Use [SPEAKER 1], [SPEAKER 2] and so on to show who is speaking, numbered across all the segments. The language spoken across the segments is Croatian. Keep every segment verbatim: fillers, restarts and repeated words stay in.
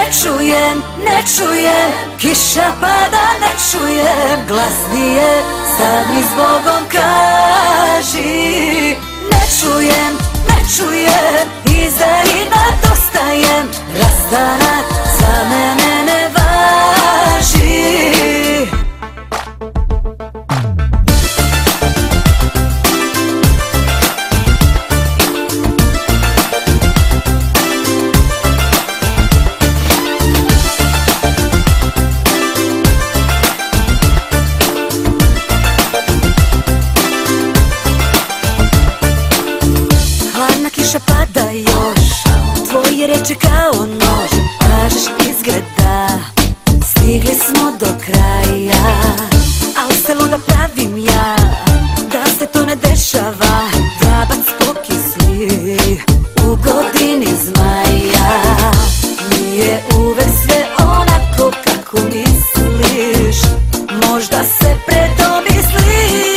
[SPEAKER 1] ne čujem, ne čujem, kiša pada, ne čujem, glasnije sad mi zbogom kaži. Ne čujem, ne čujem, iza inat ostajem, rastanak za mene ne važi. Kiša pada još, tvoje reči kao nož, kažeš izgleda, stigli smo do kraja. Al se luda pravim ja, da se to ne dešava, vrabac pokisli u godini zmaja. Nije uvek sve onako kako misliš, možda se predomisliš.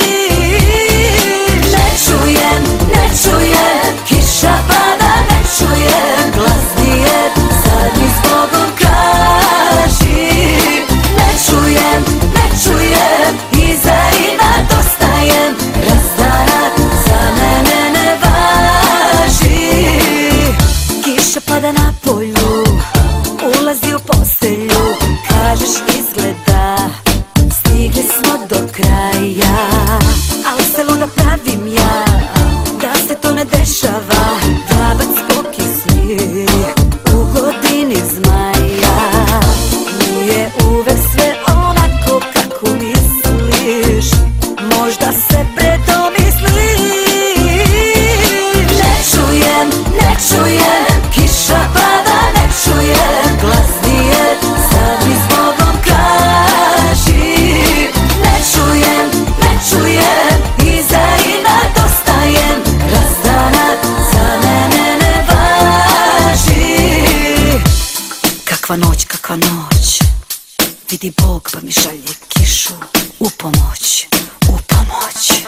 [SPEAKER 1] Ne čujem, ne čujem, kiša pada, ne čujem, glasnije sad mi zbogom kaži. Ne čujem, ne čujem, iza inat ostajem, razdanak za mene ne važi. Kiša pada na polju, ulazi u postelju, kažeš izgleda, stigli smo do kraja. Al se luda pravim ja, da se to ne dešava, vrabac pokisli u godini zmaja. Nije uvek sve onako kako misliš, možda se predomisliš. Ne čujem, ne čujem, kiša pada, ne čujem, glasnije sad mi zbogom kaži. Ne čujem, ne čujem, iza inat ostajem, razdanak za mene ne važi. Kakva noć, kakva noć, vidi Bog pa mi šalje kišu u pomoć, u pomoć.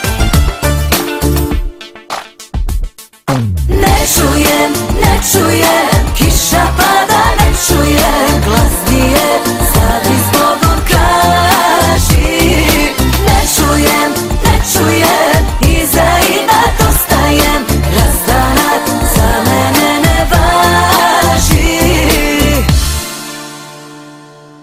[SPEAKER 1] Ne čujem, ne čujem,